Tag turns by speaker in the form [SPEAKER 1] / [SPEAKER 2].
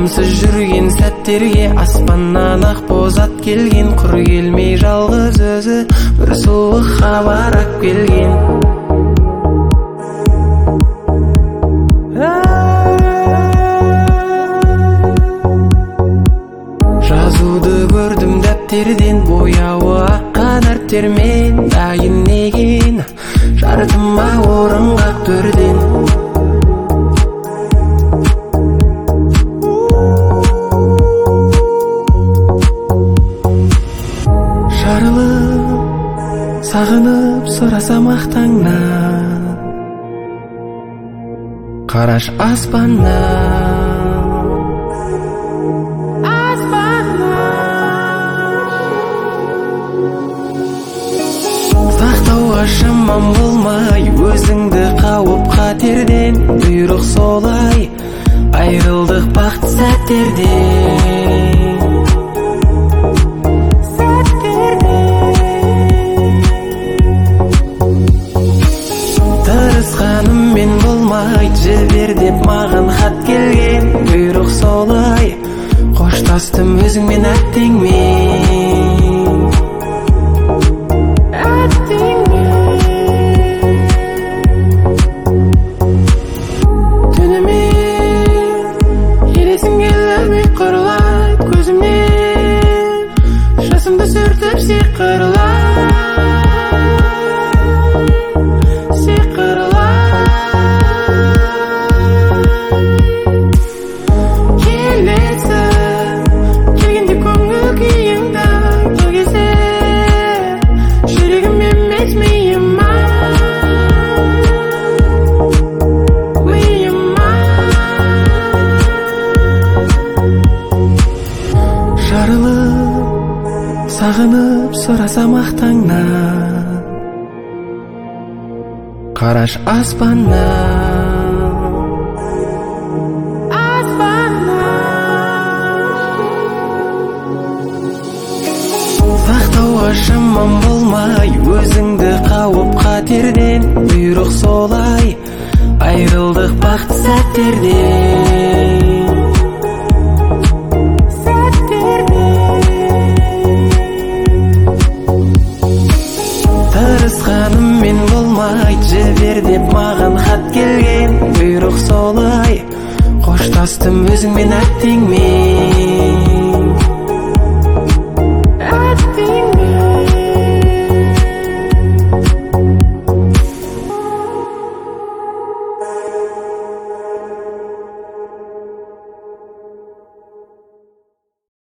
[SPEAKER 1] Сағымсыз жүрген сәттерге аспаннан ақ боз ат келген, құр келмей жалғыз өзі бір суық хабар ап келген. Жазуды көрдім дәптерден, бояуы аққан әріптермен, дайын неген жартыма орынға төрден. Жарылып, сағынып сұрасам ақтаңнан, қараш аспаннан. Сақтауға шамам болмай, өзіңді қауып қатерден, бұйрық солай, айрылдық бақыт сәттерден. Тырысқаныммен болмай, жібер деп маған хат келген, бұйрық солай, қоштастым өзіңмен әттеңмен. Түнімен елесің келмей құрылайды көзімнен, жасымды сүртіп сиқырлай. Сағынып сұрасам ақтаңнан, қараш аспаннан. Сақтауға шамам болмай, өзіңді қауып қатерден, бұйрық солай, айрылдық бақыт сәттерден. Тырысқаныммен болмай, жібер деп маған хат келген, бұйрық солай, қоштастым өзіңмен әттеңмен.